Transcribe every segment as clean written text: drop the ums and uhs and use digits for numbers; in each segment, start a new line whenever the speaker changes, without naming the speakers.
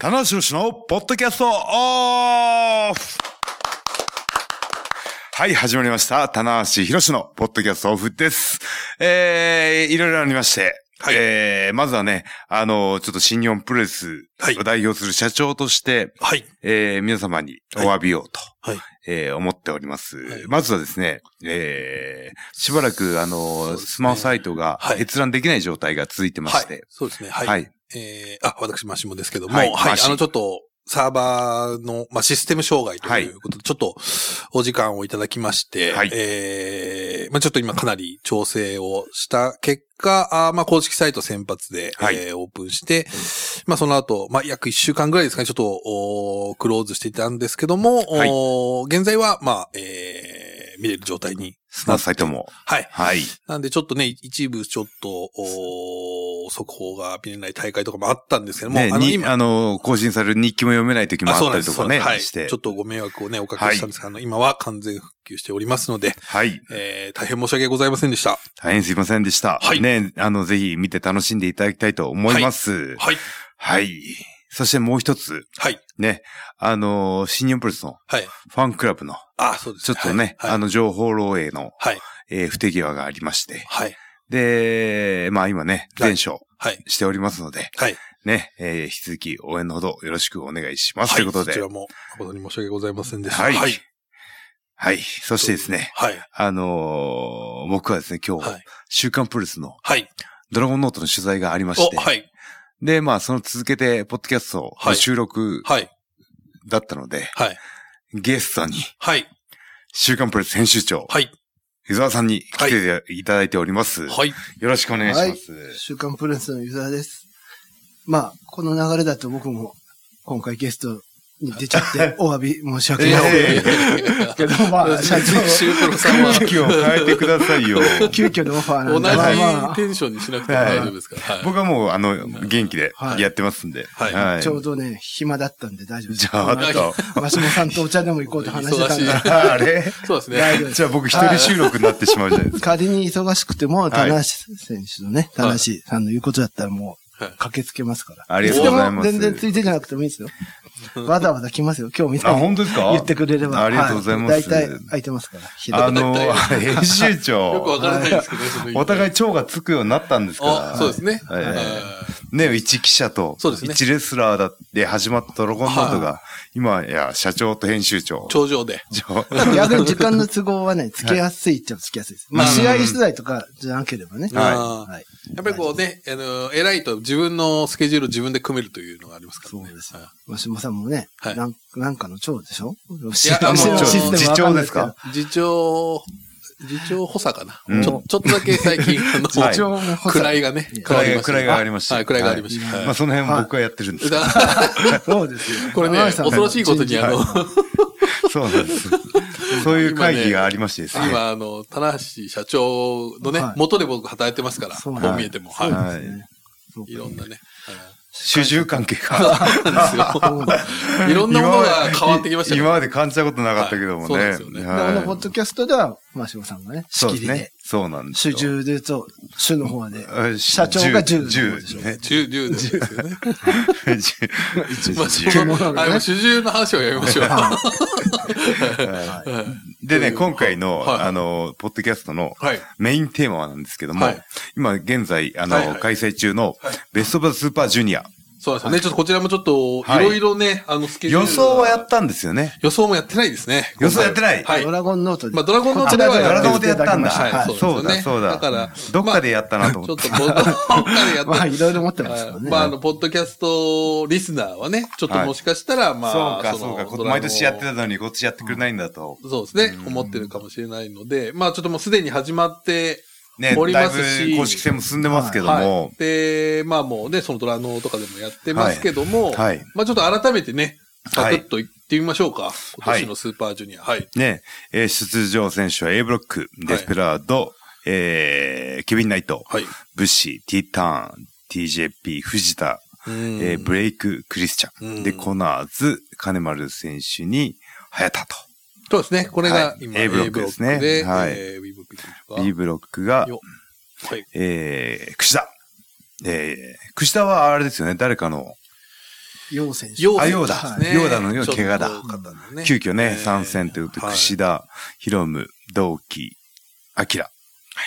棚橋宏のポッドキャストオフ。はい、始まりました。棚橋宏のポッドキャストオフです。いろいろありまして、はい、まずはね、ちょっと新日本プロレスを代表する社長として、はい、皆様にお詫びをと、はい思っております。はい、まずはですね、しばらくスマホサイトが閲覧できない状態が続いてまして、はい、
そうですね。はい。はい、私、マシモですけども、はい、はい、ちょっと、サーバーの、システム障害ということで、ちょっとお時間をいただきまして、はい、ちょっと今かなり調整をした結果、公式サイト先発で、はい、オープンして、その後、約1週間ぐらいですかね、ちょっと、クローズしていたんですけども、はい、現在は、見れる状態に。
スマートサイトも。
はい。はい。なんでちょっとね、一部ちょっと、速報が見れない大会とかもあったんですけども、
ね、今更新される日記も読めない時もあったりとかね、
はい。して。ちょっとご迷惑をね、おかけしたんですが、はい、今は完全復旧しておりますので、はい。大変申し訳ございませんでした。
大変すいませんでした。はい。ね、ぜひ見て楽しんでいただきたいと思います。はい。はい。はい。そしてもう一つ。はい。ね。新日本プロレスの。はい。ファンクラブの。
そうです。
ちょっとね、はい、情報漏洩の。はい。不手際がありまして。はい。で、今ね、全勝。はい。しておりますので。はい。ね、引き続き応援のほどよろしくお願いします。はい。ということで。
こちらも、誠に申し訳ございませんでした。
はい。はい。はい。そしてですね。はい。僕はですね、今日、はい、週刊プロレスの。はい。ドラゴンノートの取材がありまして。はい。で、その続けて、ポッドキャストの収録。はい。だったので。はい。ゲストに。はい。週刊プロレス編集長。はい。湯沢さんに来ていただいております。はい。よろしくお願いします。
はい。週刊プロレスの湯沢です。この流れだと僕も今回ゲストに出ちゃってお詫び申し訳ない。けど
社長。シュープロさんは。
急遽変えてくださいよ。
急遽のオファーなん
で。同じテンションにしなくても大丈夫ですか。はい、
僕はもう、元気でやってますんで。
はい。はい、ちょうどね、暇だったんで大丈夫です。
じゃあ、
マシモさんとお茶でも行こうと話してたんで。
あれ
そうですね。
じゃあ僕一人収録になってしまうじゃないですか。
仮に忙しくても、田中選手のね、田中さんの言うことだったらもう、駆けつけますから。
ありがとうございます。
全然ついてじゃなくてもいいですよ。わざわざ来ますよ。今日みたいに。
本当ですか？
言ってくれれば。
ありがとうございます。
大体空いてますから。
編集長。
よくわからないですけど、
お互い蝶がつくようになったんですから。
そうですね。
ね、一記者と、一レスラーで始まったドラゴンノートが、今や社長と編集長。
頂上で。
逆に時間の都合はね、つけやすいっちゃつけやすいです。試合取材とかじゃなければね。
はい。やっぱりこうね、偉いと自分のスケジュールを自分で組めるというのがありますからね。
そうですよ。マシモさんもね、なんかの長でしょ？
次長ですか？
次長補佐かな。ちょっとだけ最近、位がね、
位がありました。
はい、位がありました。
その辺僕がやってるんです。
そうですよ。
これね、恐ろしいことに
そうなんです。そういう会議がありましてですね。
今、棚橋社長のね、元で僕働いてますから、こう見えても。はい。いろんなね。
主従関係が。
いろんなものが変わってきましたね。
今まで感じたことなかったけどもね。そうですよ
ね。ポッドキャストでは、マシモさんがね、仕切りで。
そうなんです。
主従でと、主の方で。社長が10
ですね。10ですよね。主従の話をやめましょう。
でね、今回の、ポッドキャストのメインテーマなんですけども、今現在、開催中のベストオブザスーパージュニア。
そうですよね。ちょっとこちらもちょっと、いろいろね、スケジュール。
予想はやったんですよね。
予想もやってないですね。
予想やってない。
はい。ドラゴンノートで。
ドラゴンノートでは
ドラゴンノートでやったんだ。
はい。
そうだ、そうだ。
だから、
どっかでやったなと思って。
ちょっと、どっかでやった。
いろいろ持ってますからね。
ポッドキャストリスナーはね、ちょっともしかしたら、
そうか。毎年やってたのにこっちやってくれないんだと。
そうですね。思ってるかもしれないので、ちょっともうすでに始まって、
ね、だいぶ公式戦も進んでますけども。
で、もうね、そのドラノとかでもやってますけども、ちょっと改めてね、サクッと言ってみましょうか。今年のスーパージュニア。はい。
ね、出場選手は A ブロック、デスペラード、ケビンナイト、ブッシー、ティーターン、TJP、藤田、ブレイク、クリスチャン。で、コナーズ、金丸選手に、早田と。
そうですね。これが今、
A ブロックですね。はい。B ブロックが、櫛田。櫛田はあれですよね。誰かの、
陽選手。
陽だ。陽だの怪我だ。急遽ね、参戦ということで、串田、ヒロム、同期、アキラ。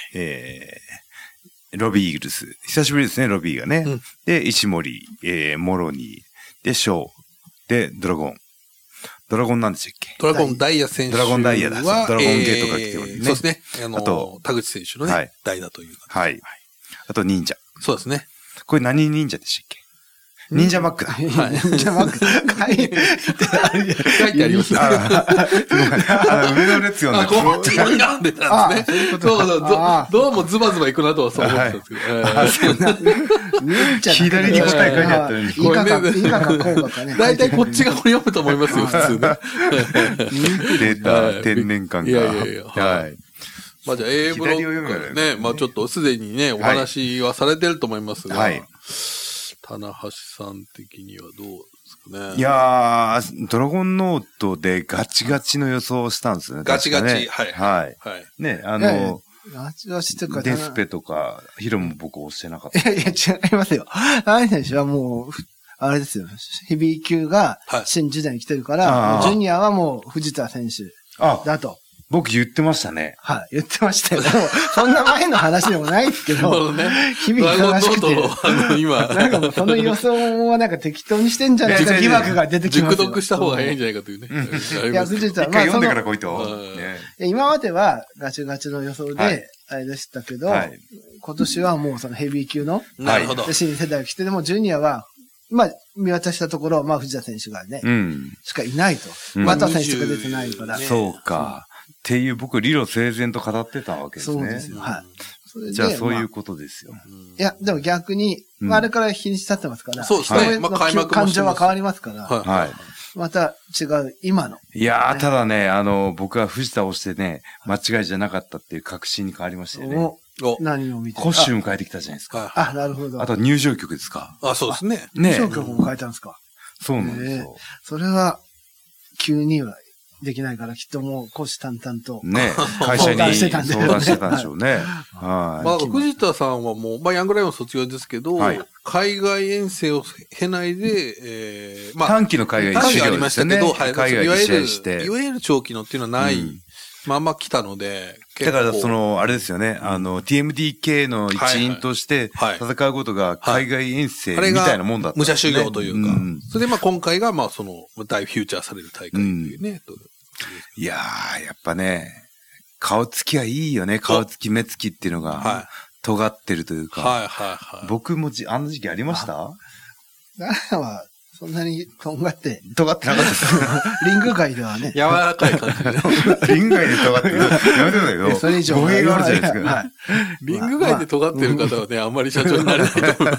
ロビーイーグルス。久しぶりですね、ロビーがね。で、石森、モロニー、で、ショー、で、ドラゴン。ドラゴンなんでしたっけ？
ドラゴンダイヤ選手は。
ドラゴンダイヤだ。ドラゴンゲートが来ておるね。
そうですね。あと、田口選手のね、代打という。
はい。あと、忍者。
そうですね。
これ何忍者でしたっけ？忍者マックだ。
忍者マック。書い
てあります。
上の列読んで
こっちに読んでたんですね。どうもズバズバいくなとはそう思ってたんですけど。
忍者
左に答え書いてあったのに。
いいかこうかね。
大体こっちが読むと思いますよ、普通ね。
出た、天然感が。
いや。はい。まあじゃあ A ブロックね、まあちょっとすでにね、お話はされてると思いますが。はい。棚橋さん的にはどうですかね。
いやー、ドラゴンノートでガチガチの予想をしたんですよね。
ガチガチ。
はい。ね、
ガチガチとか
デスペとか、ヒロも僕押してなかった。
いや、違いますよ。あれ選手はもう、あれですよ。ヘビー級が新時代に来てるから、ジュニアはもう藤田選手だと。
僕言ってましたね。
はい、言ってましたよ。でも、そんな前の話でもないですけど、日々忙しくて、
今、
なんかもうその予想はなんか適当にしてんじゃないか疑惑が出てきますよ。
熟読した方が早いんじゃないかというね。
いや、藤田は、
一回読んでから来いと。
今まではガチガチの予想で、あれでしたけど、今年はもうそのヘビー級の、新世代が来て、でもジュニアは、まあ、見渡したところ、まあ、藤田選手がね、しかいないと。また選手が出てないから。
そうか。っていう僕理路整然と語ってたわけですね。
そうですよ。はい。
じゃあそういうことですよ。
いや、でも逆に、あれから日にち経ってますから。
そうですね。まあ開幕
感情は変わりますから。
はい。
また違う、今の。
いやー、ただね、僕は藤田を押してね、間違いじゃなかったっていう確信に変わりましたよね。
何を見て
コスチューム変えてきたじゃないですか。
あ、なるほど。
あと入場曲ですか。
あ、そうですね。
入場曲も変えたんですか。
そうなんですよ。
それは、急にはできないから、きっともう、虎視眈々と。
ね、会社に相談してたんでしょうね。
はい。まあ、藤田さんはもう、まあ、ヤングライオン卒業ですけど、海外遠征を経ないで、
まあ、短期の海外修行ですね。
海外で試合して。いわゆる長期のっていうのはない。まあまあ来たので、
だからあれですよね、TMDK の一員として戦うことが海外遠征みたいなもんだった、
武者修行というか、それでまあ今回がまあ大フューチャーされる大会というね。
いやー、やっぱね、顔つきはいいよね、顔つき目つきっていうのが、尖ってるというか、僕もあの時期ありました？
そんなに尖って
なかったです。
リング界ではね。
柔らかい感じ。
リング界で尖ってる。やめてくださいよ。
それ以上。
語弊があるじゃないですか。
リング界で尖ってる方はね、あんまり社長になれないと思います。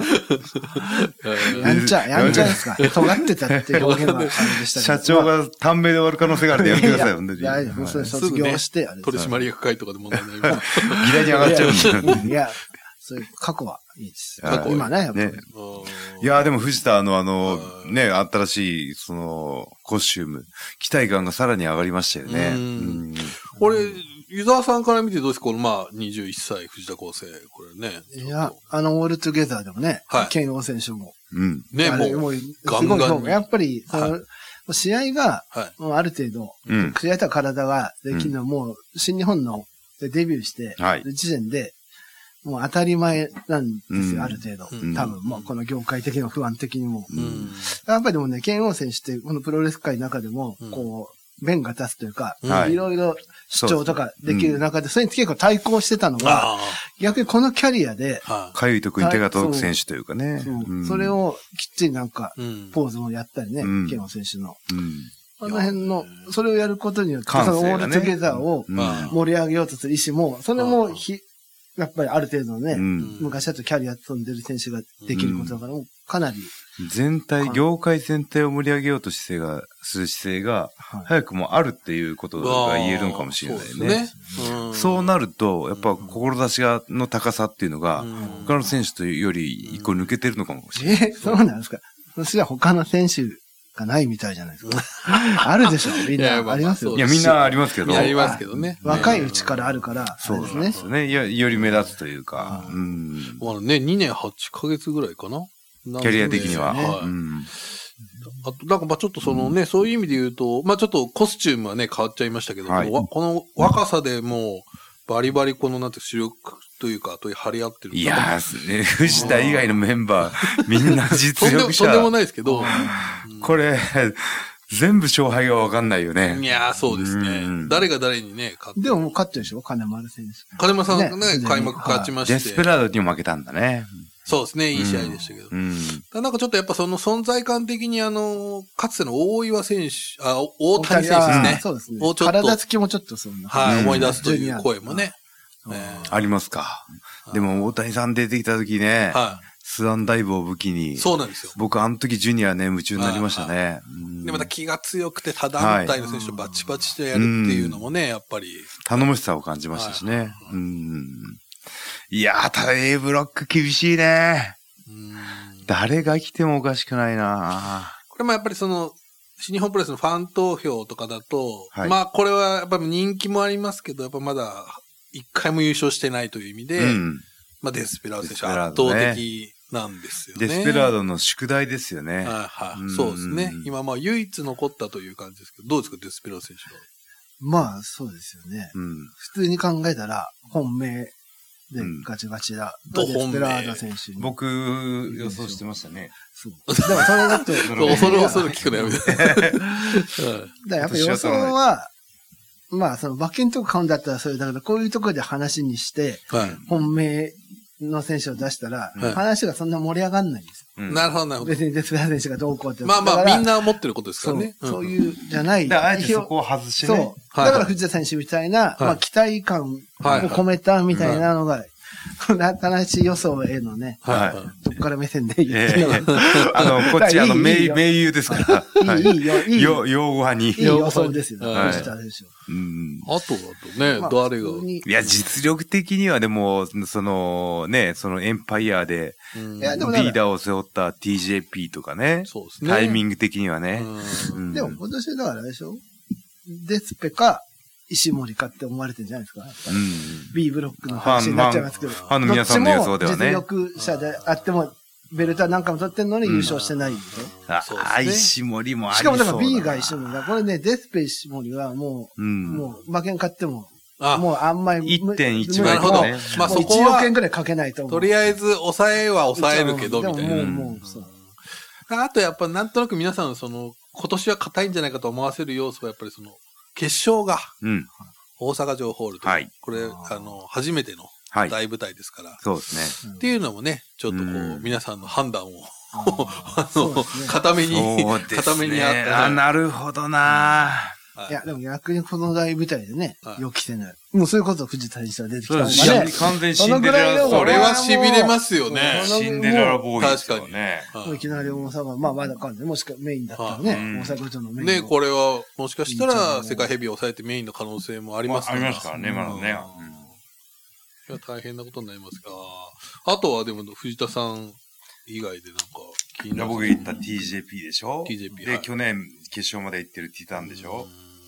やんちゃですか。尖ってたって表現はあれでしたけど。
社長が短命で終わる可能性があるんでやめてください、本当に。
大丈夫。それ卒業して、
取締役会とかで問題になります。
議題に上がっちゃうん
で。いや、そういう過去はいいです。今ね、やっぱり。
いや、でも藤田ね、新しい、コスチューム、期待感がさらに上がりましたよね。
これ、湯沢さんから見てどうですか？この、まあ、21歳、藤田康生、これね。
いや、オールトゥゲザーでもね、剣王選手も。
ね、もう、ガンガン。
やっぱり、試合が、ある程度、試合と体ができるのはもう、新日本のデビューして、時点で、もう当たり前なんですよ、ある程度。多分、もうこの業界的にも不安的にも。やっぱりでもね、剣王選手ってこのプロレス界の中でも、こう、弁が立つというか、いろいろ主張とかできる中で、それに結構対抗してたのが、逆にこのキャリアで、
かゆいとこに手が届く選手というかね。
それをきっちりなんか、ポーズもやったりね、剣王選手の。あの辺の、それをやることによって、そのオールトゥゲザーを盛り上げようとする意思も、それもやっぱりある程度のね、昔だとキャリア飛んでる選手ができることだから、かなり。
業界全体を盛り上げようとする姿勢が、早くもあるっていうことが言えるのかもしれないね。そうなると、やっぱ志の高さっていうのが、他の選手とより一個抜けてるのかもしれない。
そうなんですか。そしたら他の選手がないみたいじゃないですか。あるでしょ、みんな。ありますよ。
いや、みんなありますけど。
ありますけどね。
若いうちからあるから、
そうですね。より目立つというか。
まだね、2年8ヶ月ぐらいかな。
キャリア的には。
あと、なんかまあちょっとそのね、そういう意味で言うと、まあちょっとコスチュームはね、変わっちゃいましたけど、この若さでもう、バリバリこのなんて主力というか、張り合ってる。
いやー、ね、藤田以外のメンバー、みんな実力者。
とんでもないですけど。
これ、全部勝敗がわかんないよね。
いやー、そうですね。誰が誰にね、
勝って。でももう勝ってるでしょ金丸選手。
金丸さんがね、開幕勝ちまして。
デスペラードにも負けたんだね。
そうですね、いい試合でしたけど。なんかちょっとやっぱその存在感的にかつての大岩選手、大谷選手ですね。
そうですね。体つきもちょっとそんな。
はい、思い出すという声もね。
ありますか。でも大谷さん出てきた時ね、スワンダイブを武器に。
そうなんですよ。
僕あの時ジュニアね、夢中になりましたね。
で、また気が強くて他団体の選手とバチバチしてやるっていうのもね、やっぱり。
頼もしさを感じましたしね。いやー、ただ A ブロック厳しいね。誰が来てもおかしくないな。
これもやっぱり新日本プロレスのファン投票とかだと、まあこれはやっぱり人気もありますけど、やっぱまだ一回も優勝してないという意味で、まあデスペラード選手は圧倒的なんですよね。
デスペラードの宿題ですよね。
そうですね。今まあ唯一残ったという感じですけど、どうですか、デスペラード選手は。
まあそうですよね。普通に考えたら、本命でガチガチだ。デスペラード選手に。
僕、予想してましたね。
そう。だからそれだと。
恐る聞くのやめて。だ
からやっぱ予想は、まあその馬券とか買うんだったらそれだけど、こういうところで話にして、本命の選手を出したら、話がそんな盛り上がんないんですよ。
なるほど、なるほど。
別にデスペラード選手がどうこうって。
まあまあみんな思ってることですからね。
そういう、じゃない。
あえてそこを外してね。
そう。だから藤田選手みたいな、まあ期待感を込めたみたいなのが、話予想へのね、どっから目線で言ってるの
こっち名優ですから。
いい
用語派に。
いい予想ですよ、藤田選手。
あとね、誰が。
いや、実力的にはでも、そのエンパイアで、リーダーを背負った TJP とかね。
そうですね。
タイミング的にはね。
でも今年だからあれでしょデスペか、石森かって思われてるんじゃないですか。B ブロックの話になっちゃいますけど。
ファンの皆さんの予想ではね。
実力者であっても、ベルトは何回も取ってんのに優勝してないんでしょ。
石森もあり
しかもだから B が石森だ。これね、デスペ石森はもう馬券買っても、もうあんまり。
1.1
倍とかね。
まあそこは1億円くらいかけないと思う。
とりあえず抑えは抑えるけど、みたいな。
もう、そう。
あとやっぱなんとなく皆さん今年は硬いんじゃないかと思わせる要素はやっぱり決勝が、大阪城ホールと、これ、初めての大舞台ですから。
そうですね。
っていうのもね、ちょっと皆さんの判断を、固めにあった。
なるほどな。
いや、でも逆にこの大舞台でね、予期せない。もうそういうこと藤田選手は出てきたんだね。
完全シンデレラ。
これは痺れますよね。
シンデレラボーイですよね。
いきなり大阪、まあまだかんで、もしかメインだったらね、大阪城のメイン。
ね、これは、もしかしたら世界ヘビーを抑えてメインの可能性もあります
から。ありますからね、まだね。
いや、大変なことになりますが。あとはでも、藤田さん以外でなんか
気になる。僕言った TJP でしょ
?TJP。
で、去年決勝まで行ってるティタンでしょ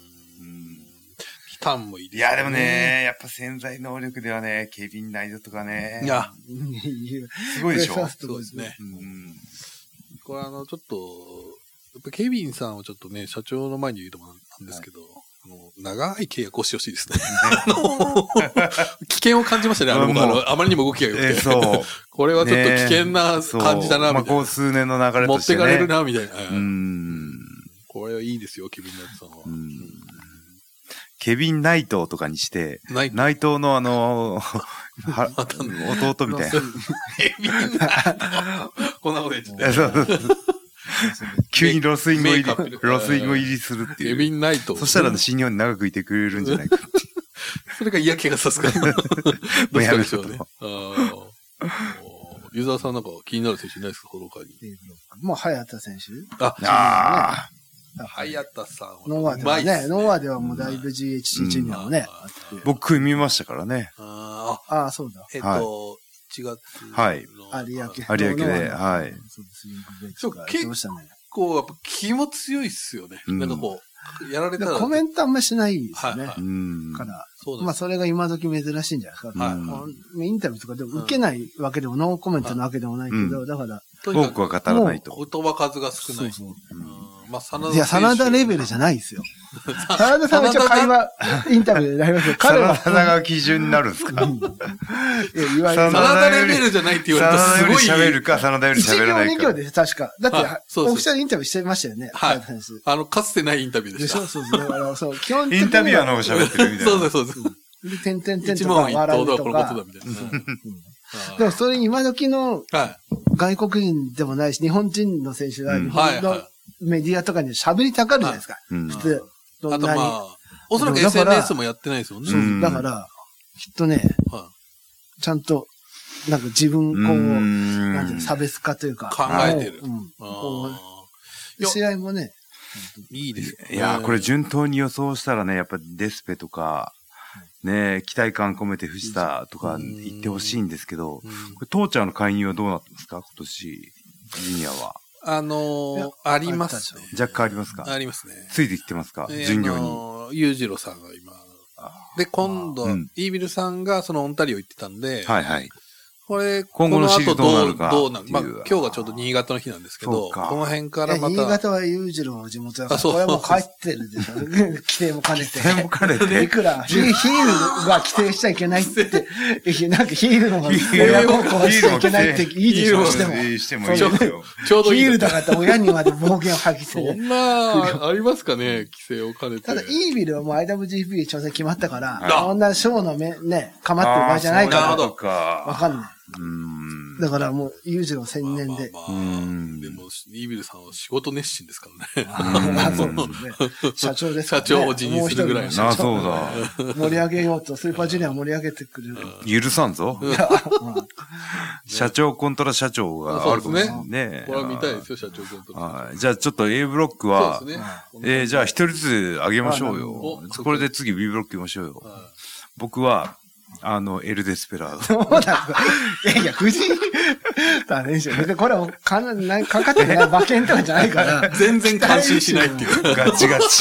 ティタンもいいです
ね。いや、でもね、やっぱ潜在能力ではね、ケビン・ナイトとかね。
いや、
すごいでしょ。
そうですね。これちょっと、やっぱケビンさんをちょっとね、社長の前に言うともなんですけど、長い契約をしてほしいですね。危険を感じましたね、あまりにも動きが良くて。
そう。
これはちょっと危険な感じだな、みたいな。
まあ、こう数年の流れとしてね。
持ってかれるな、みたいな。これはいいですよ、ケビン・ナイトさんは。
ケビン・ナイトとかにして、内藤の弟みたいな。
ケビン・ナイトこんなこと言って
た。急にロスインゴ入りするっていう。
ケビン・ナイト。
そしたら新日本に長くいてくれるんじゃないかって。
それが嫌気がさすかどうしたでしょうね。ユーザーさんなんか気になる選手いないですか、この他に。
もう、早田選手
早田さんは。
ノアではね、ノアではもうだいぶ GHC ジュニアもね。
僕見ましたからね。
ああ、そうだ。
1月の。
はい。
有明
で、はい。
そう、結構やっぱ気も強いっすよね。なんかこう、やられたら。
コメントあんましないですよね。
から。
まあそれが今時珍しいんじゃないですか。インタビューとかでも受けないわけでも、ノーコメントなわけでもないけど、だから。
多くは語らないと。
言葉数が少ない。そうそう。まあ、
真田レベルじゃないですよ。真田さんは一応会話、インタビューでなりますけど、
彼は。真田が基準になるんですか？
真田レベルじゃないって言われるとすごい。
真田より喋るか、真田より喋らないか。
1秒2秒です、確か。だって、オフィシャルインタビューしてましたよね。
はい。かつてないインタビューでした。
そうそう。だからそう、基本的に。
インタビュアーの方が喋ってるみたいな。
そうです。
で、点とか笑うとか。でもそれ今時の外国人でもないし、日本人の選手が日本のメディアとかに喋りたがるじゃないですか。普通。
あとまあ、おそらく SNS もやってないですよね。
そう。だから、きっとね、ちゃんと、なんか自分、なんていう差別化というか。
考えてる。
試合もね。
いいです
ね。いや、これ順当に予想したらね、やっぱデスペとか、ね、期待感込めて藤田とか言ってほしいんですけど、これトーチャーの介入はどうなってますか今年、ジュニアは。
ありますね。
若干ありますか？
ありますね。
ついてきてますか？巡業
に。裕次郎さんが今。で、今度、イービルさんがそのオンタリオ行ってたんで、
はいはい。
これ、
今後のシーズンどうなるか。
まあ、今日がちょうど新潟の日なんですけど、この辺からまた。
新潟は裕次郎の地元だから、これはもう帰ってるでしょ。規定も兼ねて。
規定も兼ねて。
いくら、ヒールが規定しちゃいけないって、なんかヒールの親孝行しちゃいけないっていいでしょ、
してもいいですよ。
ちょうどいい。ヒールだから親にまで暴言を吐きつけて。
そんな、ありますかね、規制を兼ねて。
ただ、イービルはもう IWGP 挑戦決まったから、こんなショーのね、構ってる場合じゃないから。わかんない。だからもう、裕次郎専念で。
でも、イービルさんは仕事熱心ですからね。
そうですね。社長です
からね。社長を辞任するぐらいの。
そうだ。
盛り上げようと、スーパージュニア盛り上げてくれる。
許さんぞ。社長コントラ社長があるかもしれないね。
これは見たいですよ、社長コントラ。
じゃあちょっと A ブロックは、じゃあ一人ずつあげましょうよ。これで次 B ブロック行きましょうよ。僕は、エル・デスペラード。
そうだ。いや、藤井だね。別にこれはかかってない馬券とかじゃないから。
全然感心しないっていう。
ガチガチ。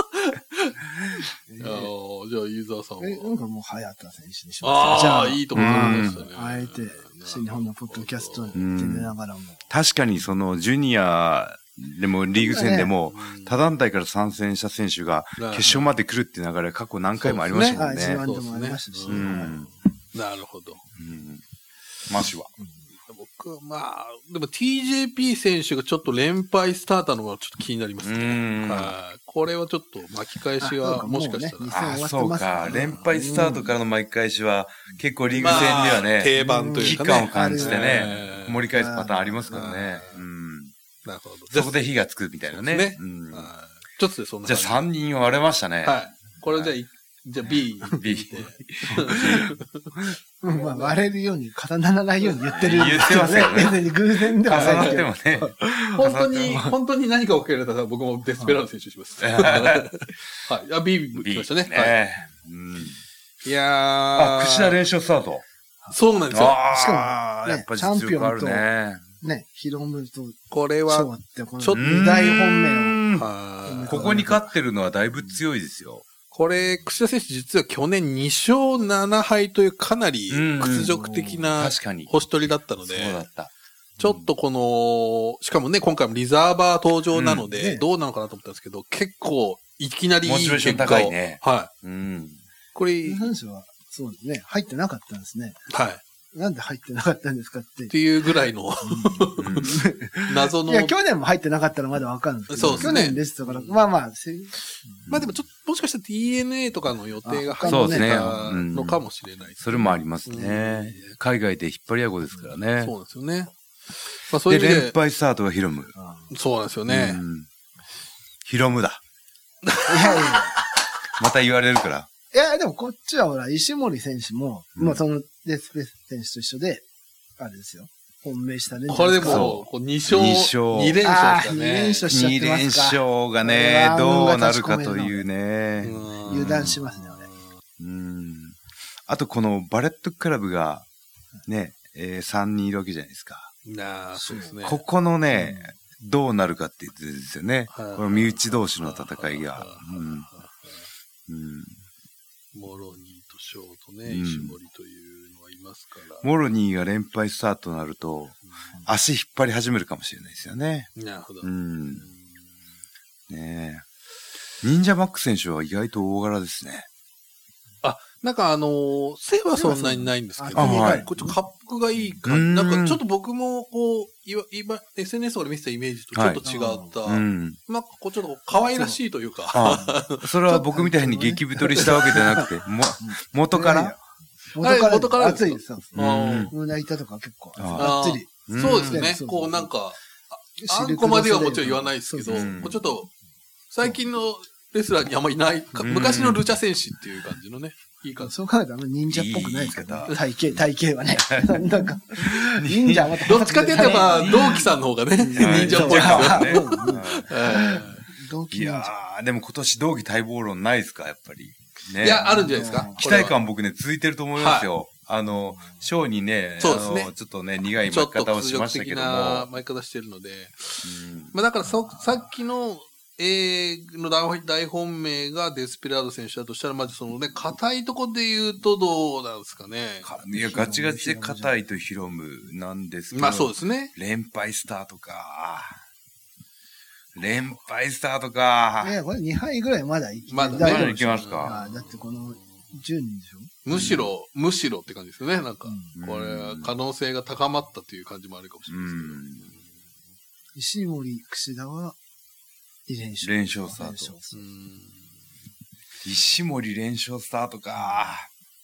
じゃあ、ユーザーさんは。
なんかもう、早田選手にします。
じゃあ、いいところましたね。
あえて、新日本のポッドキャストに出ながらも。
確かにその、ジュニア、でも、リーグ戦でも、他団体から参戦した選手が、決勝まで来るっていう流れ、過去何回もありましたもんね。
G1 でもありましたし。
なるほど。
マシは。
僕、まあ、でも TJP 選手がちょっと連敗スターターのがちょっと気になりますね。これはちょっと巻き返しが、もしかしたら。
そうか。連敗スタートからの巻き返しは、結構リーグ戦ではね、
定番というか
危機感を感じてね、盛り返すパターンありますからね。
なるほど。
そこで火がつくみたいなね。
ちょっとでそんな。
じゃあ3人割れましたね。
はい。これじゃあ B。
まあ割れるように、重ならないように言ってる。
言ってますよね。
別に偶然ではないけど。
重なってもね。
本当に何か起きられたら僕もデスペラード選手します。はい。B 来ましたね。いや
櫛田連勝スタート。
そうなんですよ。
しかも、やっぱチャンピオンと、ね、ヒロムと、
これは、
ちょっと二大本命を。
ここに勝ってるのはだいぶ強いですよ。
これ、櫛田選手実は去年2勝7敗というかなり屈辱的な星取りだったので、ちょっとしかもね、今回もリザーバー登場なので、どうなのかなと思ったんですけど、結構、いきなりいい結果を。はい。これ、
話は、そうですね、入ってなかったんですね。
はい。
なんで入ってなかったんですかって。
っていうぐらいの謎の。
いや、去年も入ってなかったらまだわかるんですけど。そうですね。去年ですから、まあ。ま
あでももしかしたら DNA とかの予定が入ってたのかもしれない。
それもありますね。海外で引っ張り合うですからね。
そうですよね。まあそういう意味で。
連敗スタートがヒロム。
そうなんですよね。
ヒロムだ。
いやいや。
また言われるから。
いや、でもこっちはほら、石森選手も、まあそのデスペ選手と一緒で、あれですよ。本命したね。
これでも、2勝。2連勝ですかね。
2連勝しちゃってますか。
2連勝がね、どうなるかというね。
油断しますね、俺。
あとこのバレットクラブが、ね、3人いるわけじゃないですか。
そうですね。
ここのね、どうなるかって言ってですよね。この身内同士の戦いが。
モロニーとショーとね、石森というのはいますから。
モロニーが連敗スタートとなると、足引っ張り始めるかもしれないですよね。
なるほど。
ねえ。忍者マック選手は意外と大柄ですね。
なんか背はそんなにないんですけど、はい。こっち滑腹がいい感じ。なんかちょっと僕もこう、今、SNS とかで見てたイメージとちょっと違った。まあ、こうちょっと可愛らしいというか。
それは僕みたいに激太りしたわけじゃなくて、元から
元から熱いです。胸板とか結構熱い。
そうですね。こうなんか、あんこまではもちろん言わないですけど、ちょっと、最近のレスラーにあんまりいない、昔のルチャ戦士っていう感じのね。いい感じ。
そう考えたら忍者っぽくないですけど、体型はね。なんか、忍者は
どっちかって言えば、同期さんの方がね、忍者っぽいです
よね。いやー、でも今年同期待望論ないですか、やっぱり。
いや、あるんじゃないですか。
期待感僕ね、続いてると思いますよ。ショーにね、ちょっとね、苦い巻き方をしましたけども。ちょっと屈辱的な
巻き方してるので。まあだからさっきの、の大本命がデスペラード選手だとしたら、まずそのね、硬いとこで言うとどうなんですかね。
いや、ガチガチで硬いとヒロムなんですけど。
まあそうですね。
連敗スタートか。連敗スタートか。
いや、これ2敗ぐらいまだいき
ます。まだいきますか。
だってこの10人でしょ。
むしろって感じですよね。なんか、これ、可能性が高まったという感じもあるかもしれないですけど。
石森、櫛田は、
連勝スタート。石森連勝スタートか。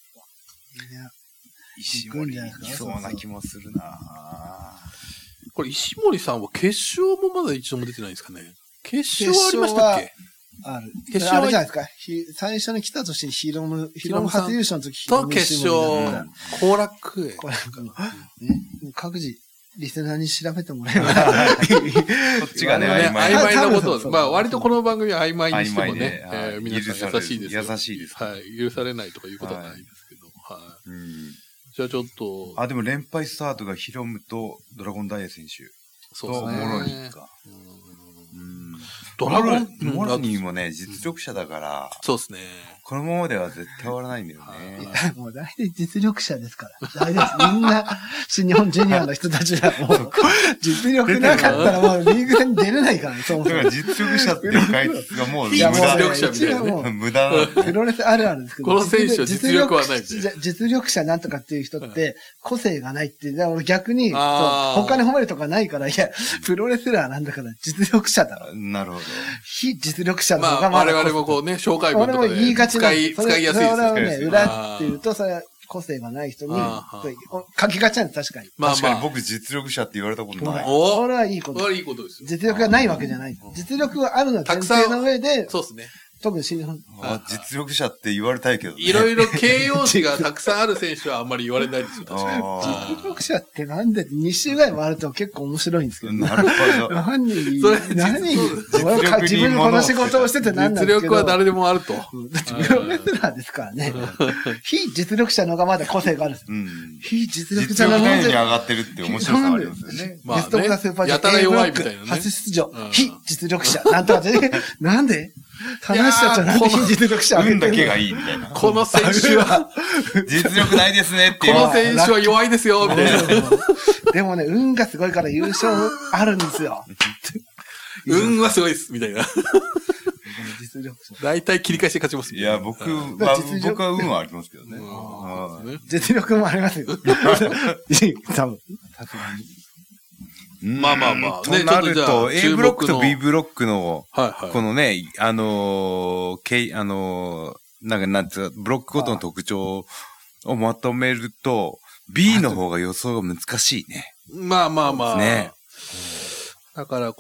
石森いきそうな気もするな。
これ石森さんは決勝もまだ一度も出てないんですかね。決勝はありましたっけ？
ある。決勝はあれじゃないですか。最初に来た年にヒロム初優勝の時
と決勝、後楽園。
各自。リスナーに調べてもらえば。
こっちがね、曖
昧なことを。まあ、割とこの番組は曖昧にしてもね、皆さん優しいです。
優しいです。
はい。許されないとかいうことはないですけど。はい。じゃあちょっと。
でも連敗スタートがヒロムとドラゴンダイヤ選手。
そうですね。
モロニーか。モロニーもね、実力者だから。
そうですね。
このままでは絶対終わらないんだよね。
もう大体実力者ですから。大体みんな、新日本ジュニアの人たちはもう、実力なかったらもうリーグ戦に出れないからね、そもそも。
実力者っていう解説がもう、
実力者みたいなね。
無駄。
プロレスあるあるですけど。
この選手は実力はない
実力者なんとかっていう人って、個性がないっていう。だから俺逆に、他に褒めるとかないから、いや、プロレスラーなんだから実力者だ。
なるほど。
非実力者の方
が我々もこうね、紹介文とかで。
俺も言いがち
使いやすいですね。
俺はね、裏っていうと、それは個性がない人に、書きがちなんです、確かに。
確かに僕実力者って言われたことない。
それはいいこと。
それはいいことですよ。
実力がないわけじゃない。実力があるのは前提の上で、
そうですね。
特に新日本。
実力者って言われたいけどね。
いろいろ形容詞がたくさんある選手はあんまり言われないですよ、確かに。
実力者ってなんで、2週ぐらい回ると結構面白いんですけど。
なるほど。
何自分のこの仕事をしてて何なんですけど。
実力は誰でもあると。
だってプロレスラーですからね。非実力者の方がまだ個性がある。非実力者の
方がに上がってるって面白さありますよね。
ゲストオブザスーパージャ
やたら弱いみたいなね。
初出場。非実力者。なんとかなんで話したちゃなんで非実力者あげてる
運だけがいいみたいな。
この選手は
実力ないですねっていう。
この選手は弱いですよ、みたいな。
でもね、運がすごいから優勝あるんですよ。
運はすごいです、みたいな。
実力者。
大体切り返して勝ちます。
いや、僕は運はありますけどね。
実力もありますよ。多分。
まあ。
となると、A ブロックと B ブロックの、このね、なんつうか、ブロックごとの特徴をまとめると、B の方が予想が難しいね。
まあ。
ね。
だから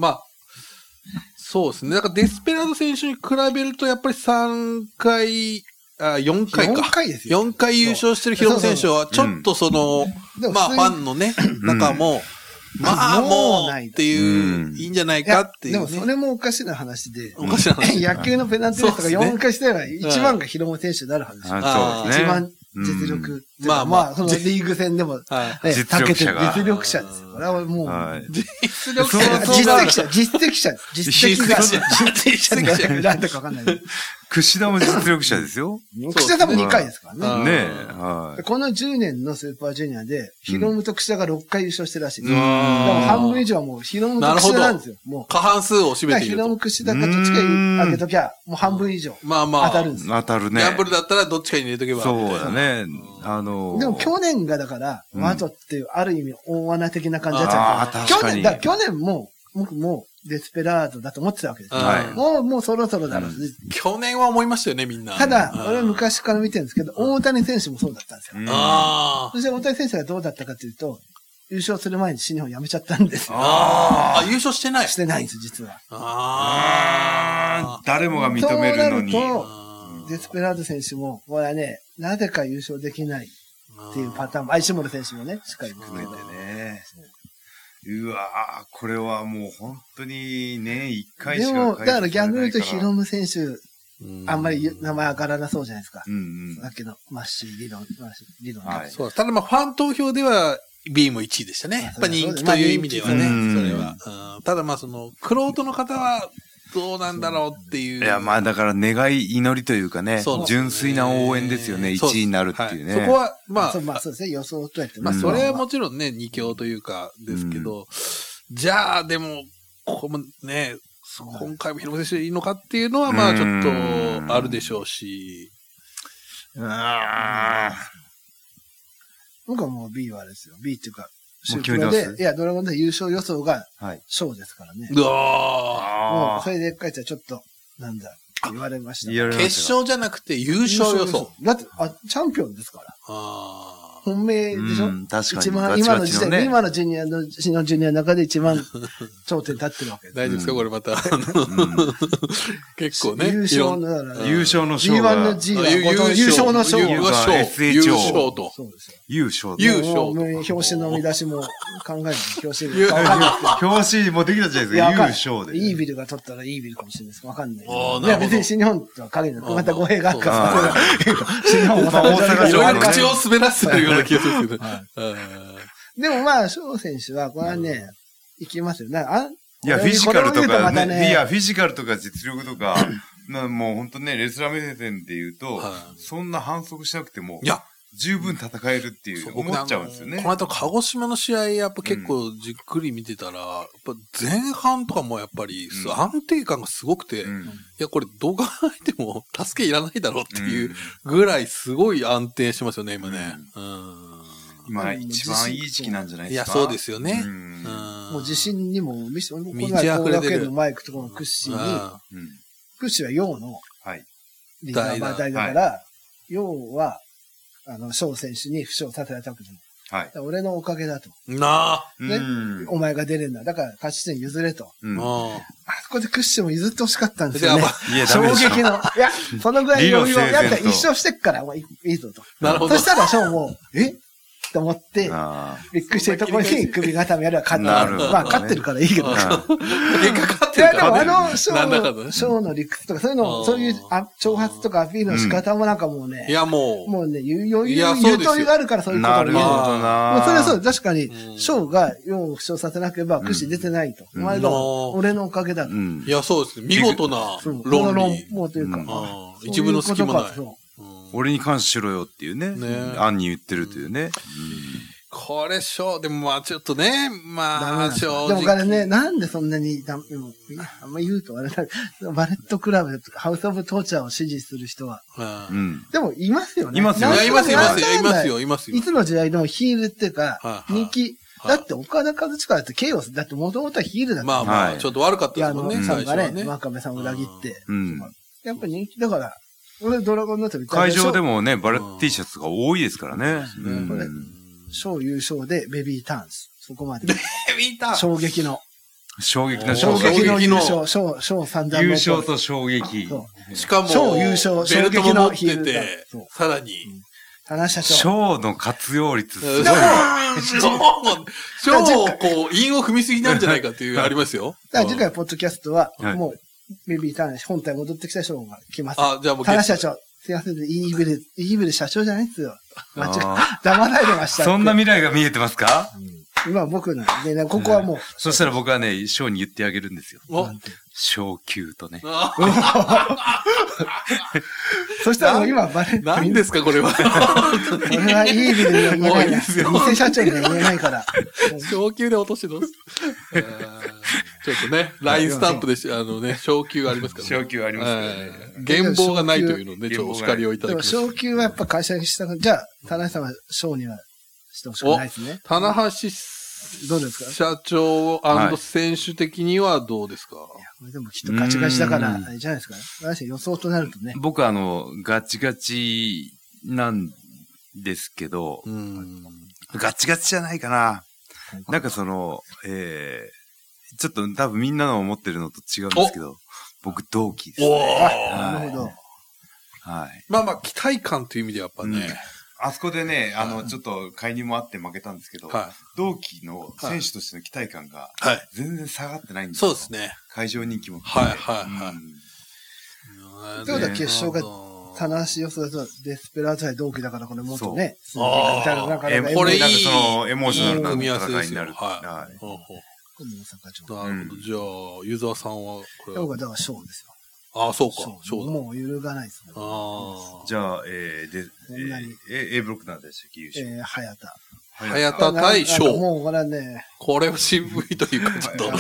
そうですね。だからデスペラード選手に比べると、やっぱり4回か。4
回ですよ。
4回優勝してるヒロム選手は、ちょっとファンのね、中も、もうっていう、いいんじゃないかっていう。
でもそれもおかしな話で。
おかしな話。
野球のペナルティーとか4回してれば1番がヒロム選手になるはずです。
そうですね。
一番実力。そのリーグ戦でも、
実力者が。
実力者ですよ。これはもう、
実力者。
実績者。実績者。なんだかわかんない。
櫛田も実力者ですよ。
櫛田さんも2回ですからね。
ねえ。はい。
この10年のスーパージュニアで、ヒロムと櫛田が6回優勝してるらしいです。だから半分以上はもうヒロムと櫛田なんですよ。もう。
過半数を占めている。
ヒロム櫛田がどっちかに上げときゃ、もう半分以上。当たるんですよ。
当たるね。
ギャンブルだったらどっちかに入れとけば。
そうだね。
でも去年がだから、ワトっていうある意味大罠的な感じだったんですよ。去年も、僕もデスペラードだと思ってたわけです。もうそろそろだろう。
去年は思いましたよね、みんな。
ただ、俺は昔から見てるんですけど、大谷選手もそうだったんですよ。そして大谷選手がどうだったかというと、優勝する前に新日本辞めちゃったんですよ。
優勝してない
してないんです、実は。
誰もが認めるのに。
そうなると、デスペラード選手も、これはね、なぜか優勝できないっていうパターンも、石森選手もね、しっかり含めてね。
うわぁ、これはもう本当にね、1回しか。
でも、だから逆に言うとヒロム選手、あんまり名前上がらなそうじゃないですか。さっきのマッシー理論。
そう。ただファン投票では、B も1位でしたね。やっぱ人気という意味ではね、それは。ただクロートの方は、どうなんだろうっていう。
いや、だから願い、祈りというかね、純粋な応援ですよね、1位になるっていうね。
そこは、
そうですね、予想とやって
それはもちろんね、2強というか、ですけど、じゃあ、でも、ここもね、今回も広瀬選手いいのかっていうのは、ちょっと、あるでしょうし。
僕はもう B はあれですよ。B っていうか、シュープロで、いや、ドラゴンで優勝予想が、ショーですからね。もう、それで書いてはちょっと、なんだ、言われました。
決勝じゃなくて優勝予想。
だって、チャンピオンですから。本命でしょ。
確かに。
一番、今の時代、今のジュニアの、新日本ジュニアの中で一番頂点に立ってるわけです。
大丈夫ですかこれまた。結構ね。
優勝の賞。
G1 の G は、優勝の賞。
優勝と。
そうですよ。
優勝。
表紙の見出しも考える。表
紙もできたじゃないですか。優勝で。
いいビルが取ったらいいビルかもしれないです。わかんない。いや、別に新日本とは限らない。また語弊があるから。新日本大阪
いろいろ口を滑らせてるような気がするけど。
でも翔選手は、これはね、いきますよね。
いや、フィジカルとか、いや、フィジカルとか実力とか、もう本当ね、レスラー目線で言うと、そんな反則しなくても、十分戦えるっていう思っちゃうんですよね。
この後、鹿児島の試合、やっぱ結構じっくり見てたら、やっぱ前半とかもやっぱり、安定感がすごくて、いや、これどう考えても助けいらないだろうっていうぐらいすごい安定してますよね、今ね。
今一番いい時期なんじゃないですか。
いや、そうですよね。
もう自信にも満ち溢れてる。のマイクとかのクッシーに、クッシーはヨウのリーダーバー代だから、ヨウは、翔選手に負傷させられたわけです。俺のおかげだと。ね。お前が出れんだ。だから勝ち点譲れと。あそこでクッシーも譲ってほしかったんですよね。衝撃の。いや、そのぐらい余裕をやったら一生してっから、いいぞと。
なるほど。
そしたら翔も、と思って、びっくりしてるところに首固めやれば勝ってる。勝ってるからいいけど。
結果勝ってるから。
でもショーの理屈とか、そういう挑発とかアピールの仕方もなんかもうね。
いやも
うね、ゆとりがあるからそういうことを言う。なるほどな。それはそう、確かに、ショーが4を負傷させなければ、クッシー出てないと。お前が俺のおかげだと。
いや、そうですね。見事な論理。
もうというか。
一部の隙間ない。
俺に感謝しろよっていうね。案に言ってるというね。
これ、でもちょっとね、正直。
でもこれね、なんでそんなにあんま言うとあれだバレットクラブ、ハウスオブトーチャーを支持する人は。でも、いますよね。
いますよ。
いますよ。
いつの時代でもヒールっていうか、人気。だって、岡田和親ってケイオス、だって元々はヒールだった。
ちょっと悪かったですもんね、
最初はね。真壁さんを裏切って。やっぱ人気だから、俺ドラゴンノートみたいな。
会場でもね、バレット T シャツが多いですからね。
これ、賞優勝でベビーターンス。そこまで。
ベビーターン
衝撃の
優
勝。賞三段
優勝と衝撃。
しかも、
賞優勝、衝撃のヒール
で、さらに、
田社長。
賞の活用率すごい。
賞をこう、韻を踏みすぎなんじゃないかっていうありますよ。
だから次回ポッドキャストは、もう、ベビーターン本体戻ってきた賞が来ます。
じゃあもう。
田社長。すいません、イービル社長じゃないんですよ。黙られてました。
そんな未来が見えてますか？
今僕なんでね、ここはもう。
そしたら僕はね、賞に言ってあげるんですよ。 昇級とね。
そしたら今バレる。
何ですか、これは。こ
れはいいビルには言えないですよ。偽社長には言えないから。
昇級で落としてどうすちょっとね、ラインスタンプで、昇級がありますからね。
昇級ありますからね。
原稿がないというので、ちょっとお叱りをいただきます。
昇級はやっぱ会社にしたから、じゃあ、田中さんは賞にはしてほしくないですね。
棚橋
どうですか
社長選手的にはどうですか、
これでもきっとガチガチだから、あれじゃないですか。私予想となるとね。
僕ガチガチなんですけど、ガチガチじゃないかな。なんかちょっと多分みんなの思ってるのと違うんですけど、僕同期ですね。
なるほど。
はい。
まあまあ、期待感という意味でやっぱね。
あそこでね、ちょっと介入もあって負けたんですけど、同期の選手としての期待感が、全然下がってないんですよ。
そうですね。
会場人気も。
はいはいはい。ということは決勝が、棚橋予想だとデスペラーズ対同期だからこれもっとね。
これいい。そのエモーショナルな戦いになる。
はい。なるほど。じゃあ、湯沢さんはこれ。
僕はだから賞ですよ。
ああ、そうか。
もう揺るがないですね。
じゃあ、A ブロックなんでしたっけ、優勝。
早田。
早田対翔。
もうこれはね。
これは渋いというか、ちょっと。ロ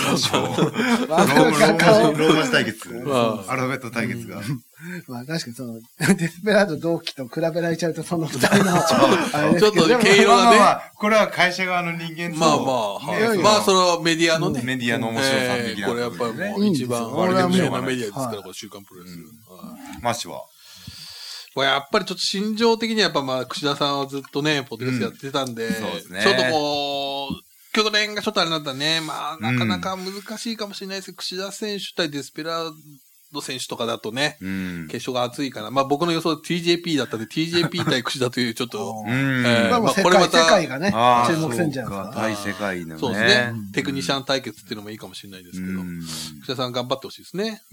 ーマ字対決。アルファベット対決が。
まあ確かにデスペラード同期と比べられちゃうとその二人の、
ちょっと毛色がね。
これは会社側の人間と。
まあそのメディアのね。
メディアの面白さ的な。
これやっぱりもう一番割と有名なメディアですから、これ週刊プロレス。
マシは
これやっぱりちょっと心情的にはやっぱまあ、串田さんはずっとね、ポッドキャストやってたんで、ちょっとこう、去年がちょっとあれなんだね。まあ、なかなか難しいかもしれないですけど、串田選手対デスペラード選手とかだとね、決勝が熱いかな。まあ僕の予想 TJP だったんで、TJP 対串田というちょっと、
まあこれまた、世界がね、注目するんじゃないですか。
対世界のね。
そうですね。テクニシャン対決っていうのもいいかもしれないですけど、串田さん頑張ってほしいですね。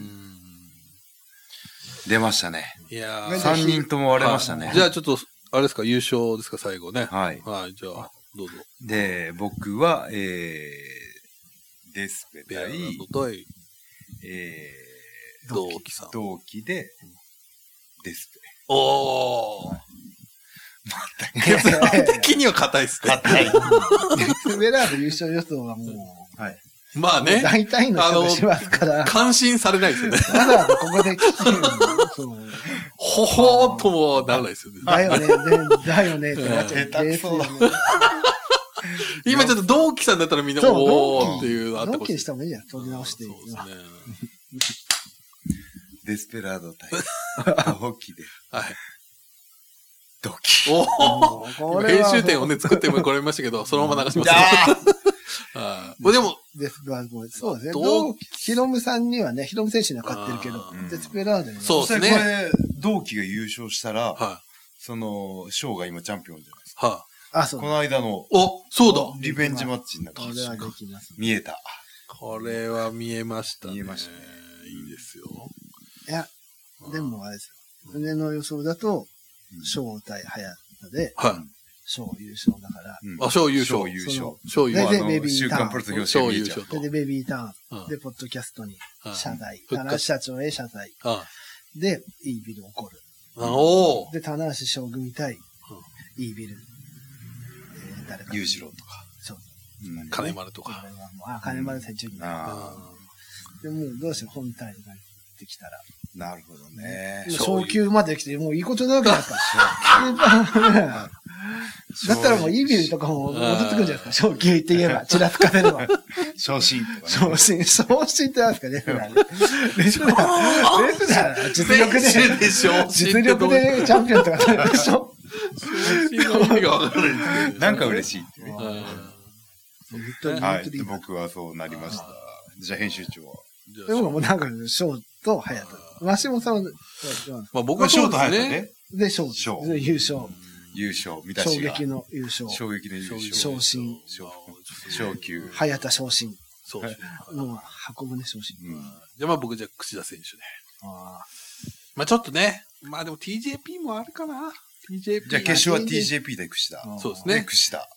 出ましたね。
いや
ー。3人とも割れましたね。
じゃあちょっと、あれですか、優勝ですか、最後ね。
はい。
はい、じゃあ、どうぞ。
で、僕は、デスペ対、
同期さん。
同期で、デスペ。
おー。結論的には硬いっすね。
硬い。
デスペラード優勝予想はもう、
はい。
まあね。
大体の人がしますから。
感心されないですよね。
わざわざここで聞ける
ほほーともならないですよね。
だよね、だよねってなっちゃう。
今ちょっと同期さんだったらみんなおーっていう
のあってほしい。同期にした方がいいじゃん。取り直して。そうですね。
デスペラード対同期で。
はい。
同期。
お編集点をね、作ってもらいましたけど、そのまま流します。でも、
そうですね。ヒロムさんにはね、ヒロム選手には勝ってるけど、デスペラードには。
そうですね。
これ、同期が優勝したら、その、ショーが今チャンピオンじゃないですか。
あ、そう。
この間の、
そうだ。
リベンジマッチになった。見えた。
これは見えましたね。
見えましたね。
いいですよ。
いや、でもあれですよ。胸の予想だと、ショー対早田で、ショー優勝だから。
ショー優勝。
ショ
ー優勝。で、ベビーターン。
週刊プロレス表紙
優勝。
で、ベビーターン。で、ポッドキャストに謝罪。棚橋社長へ謝罪。で、いいビル起こる。で、棚橋将組対、いいビル。
誰か。裕次郎とか。
そう。
金丸とか。
金丸選手に。で、もうどうして本体になってきたら。
なるほどね。
昇級まで来て、もういいことだらけだった。だったらもうイービルとかも戻ってくるんじゃないですか。昇級って言えば、ちらつかせれば。
昇進とかね。
昇進ってなんですかね、レスラー。実力で、実力でチャンピオンとかなるでしょ。
昇進の意味がわからない。
なんか嬉しいってね。
はい。
僕はそうなりました。じゃあ編集長は。
でももうなんか、ショーと早田。マシモさんは、
まあ僕はショーと早田ね。
で、ショー。優勝。
優勝。見たし
衝撃の優勝。
衝撃の優勝。
昇進。
昇級。
早田昇進。
そう。
運ぶね、昇進。
じゃあまあ僕じゃあ串田選手で。まあちょっとね。まあでも TJP もあるかな。TJP。
じゃあ決勝は TJP で串田。
そうですね。
串田。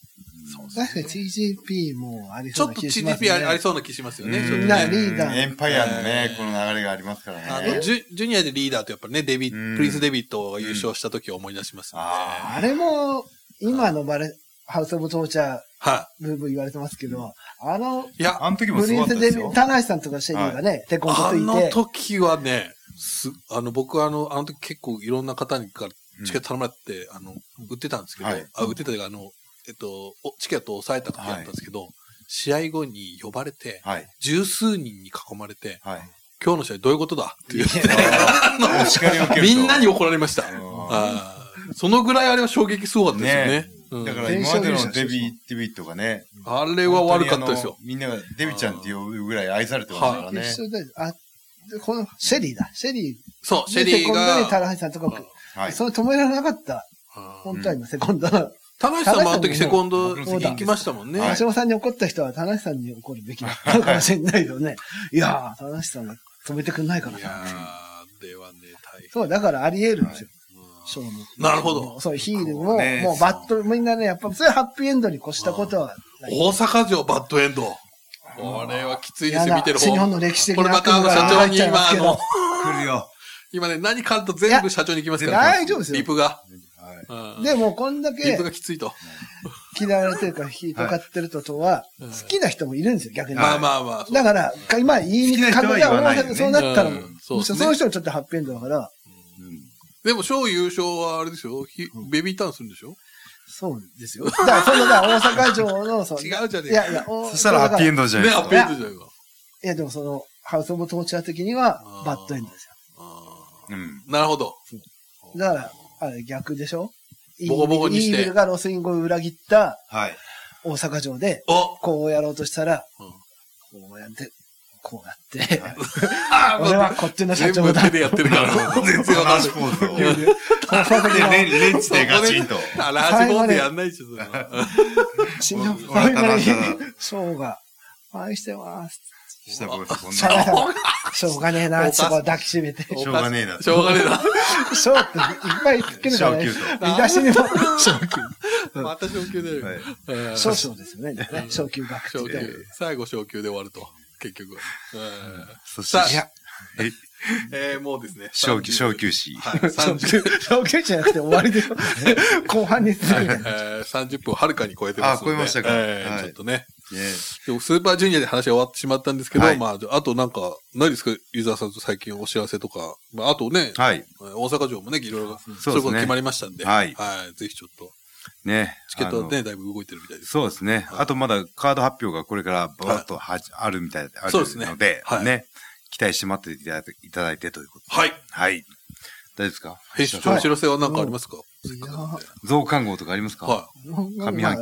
確かに TJP もありそうな気がしますね。
ちょっと TJP ありそうな気しますよね。リ
ーダー。
エンパイアのね、この流れがありますからね。
ジュニアでリーダーとやっぱりね、プリンス・デビットが優勝した時を思い出しますね。
あれも、今のハウス・オブ・トーチャー、ブーブー言われてますけど、
あの時もすごかったですよ。
田中さんとかシェリーがね、テコンドといて。
あの時はね、僕はあの時結構いろんな方にからチケット頼まれて、売ってたんですけど、売ってたというか、チケットを抑えた時だったんですけど、試合後に呼ばれて、十数人に囲まれて、今日の試合どういうことだっていう。みんなに怒られました。そのぐらいあれは衝撃すごかったですよね。
だから今までのデビットがね、
あれは悪かったですよ。
みんながデビちゃんって呼ぶぐらい愛されてましたからね。
このシェリーだ。シェリー。
そう、シェリーが。
セコンドで田中さんとか、それ止められなかった。本当は今セコンド。
田中さんもあの時セコンド行きましたもんね。
橋本さんに怒った人は田中さんに怒るべきだったかもしれないけどね。いやー、田中さんが止めてくんないからさ。いや
ー、ではね、大変。
そう、だからあり得るんですよ。
なるほど。
そう、ヒールも、もうバット、みんなね、やっぱ、それハッピーエンドに越したことは。
大阪城バッドエンド。これはきついですよ、見てる方。
新日本の歴史的な。
これまた社長に今、
来るよ。
今ね、何かと全部社長に行きますから。
大丈夫ですよ。
リプが。
でも、こんだけ。
リプがきついと。
嫌われてるから、ヒート買ってるとは、好きな人もいるんですよ、逆に。
まあまあまあ。
だから、今言いにくい。そうなったら、その人はちょっとハッピーエンドだから。
でも、賞優勝はあれですよ。ベビーターンするんでしょ？
そうですよ。だから、大阪城の、
違うじゃね
えか。いや、
そしたらハッピーエンドじゃないですか。
ね、ハッピーエンドじゃないか。
いや、でもハウスオブトーチャー的には、バッドエンドです
よ。なるほど。
だから、あれ逆でしょ？
ボコボコにして。
イービルがロスインゴを裏切った、大阪城で、こうやろうとしたら、こうやって、俺はこっちの社長だ。
全部手でやってるから。全然わかんない。ポーズを。
レンチでガチンと。
ラージボーでやんないでしょ、それは。
新日本ファイナルショーが、愛してます。しょうがねえな、そこ抱きしめて。
しょうがねえな。
しょうがねえな。
しょうっていっぱいつけるからね。見出しにも、昇
級。また昇級で。
少々ですよね。昇級学
昇級。最後昇級で終わると。結局。
そして、
もうですね。
昇級士。
昇級じゃなくて終わりでしょ。後半にする。
30分をはるかに超えてますので。
超えましたか。
ちょっとね。スーパージュニアで話は終わってしまったんですけど、まあ、あとなんか、ないですかユーザーさんと最近お知らせとか。まあ、あとね、大阪城もね、いろいろ、そういうこと決まりましたんで、ぜひちょっと。
ね。
チケットはね、だいぶ動いてるみたいです。
そうですね。あとまだカード発表がこれからバーッとあるみたいで、あるので、ね。期待して待っていただいてということで。
はい。
はい。大丈夫ですか？
編集長お知らせは何かありますか？
増刊号とかありますか？
はい。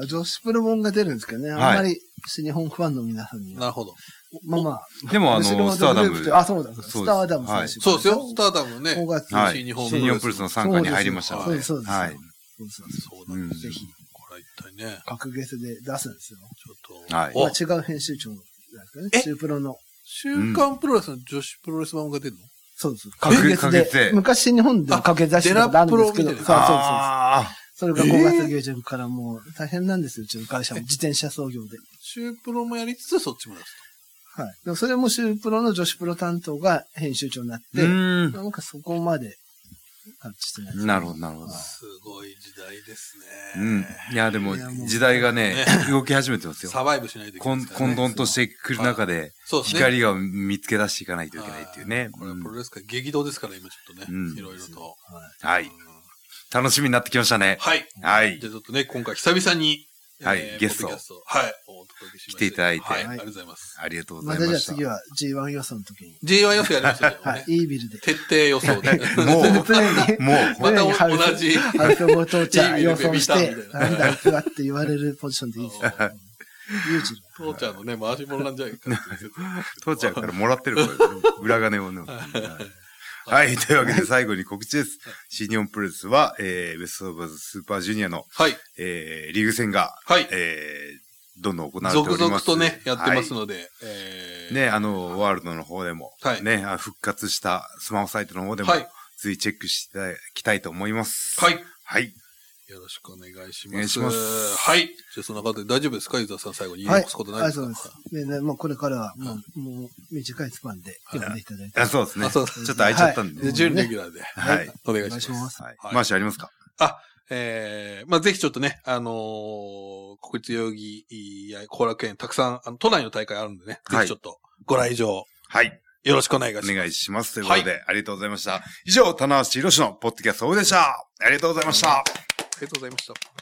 女子プロモンが出るんですけどね。あんまり新日本ファンの皆さんに。
なるほど。
まあまあ。
でもスターダム。
あ、そうだ。スターダム選手。
そうですよ。スターダムね。
5月
新日本
プロレスの参加に入りましたので。
そうです。
はい。
そうなんです。ぜひ。これは一体ね。
格ゲスで出すんですよ。
ちょっと。
はい。違う編集長なんですかね。シュープロの。
週刊プロレスの女子プロレス版が出るの？
そうです。格月で。昔日本で格月雑誌とかあるんですけど。そう。それが5月下旬からもう大変なんですよ、うちの会社も。自転車操業で。
シュープロもやりつつそっちも出す
と。はい。でもそれもシュープロの女子プロ担当が編集長になって、なんかそこまで、
なるほど、なるほど。
すごい時代です
ね。いや、でも、時代がね、動き始めてますよ。
サバイブしないといけない。
混沌としてくる中で、光が見つけ出していかないといけないっていうね。
これはプロレス界激動ですから、今ちょっとね。いろいろと。
はい。楽しみになってきましたね。
はい。はい。じゃあちょっとね、今回久々に、
はい、ゲスト。
はい。お届けしました。
来ていただいて。
はい。ありがとうございます。
ありがとうございます。
またじゃあ次は G1 予想の時に。
G1 予想やりましたよね。
はい。イービルで。
徹底予想で。
もう、
また同じ。
ハウスオブトーチャー予想して、なんだ、いくわって言われるポジションでいいですよ。ユージ
ル。父ちゃんのね、回し物なんじゃないか。
父ちゃんからもらってる裏金をね。はい。というわけで最後に告知です。新日本プロレスは、ウェストオブスーパージュニアの、リーグ戦が、どんどん行われております。
続々とね、やってますので、
ね、ワールドの方でも、ね、復活したスマホサイトの方でも、ぜひチェックしていただきたいと思います。
はい。
はい。
よろしくお願いします。お願いします。はい。じゃあそんな感じで大丈夫ですか、伊沢さん、最後に言い残すことないですか？はい、そうです。で、もうこれからはもう短いスパンで読んでいただいて。
そうですね。ちょっと空いちゃったんで。
準レギュラーで。
はい。
お願いします。
マーシーありますか？
ぜひちょっとね、国立代々木や後楽園たくさん、都内の大会あるんでね、ぜひちょっとご来場。はい。よろしくお願いします。
お願いします。ということで、ありがとうございました。以上、棚橋宏のポッドキャストオフでした。ありがとうございました。
ありがとうございました。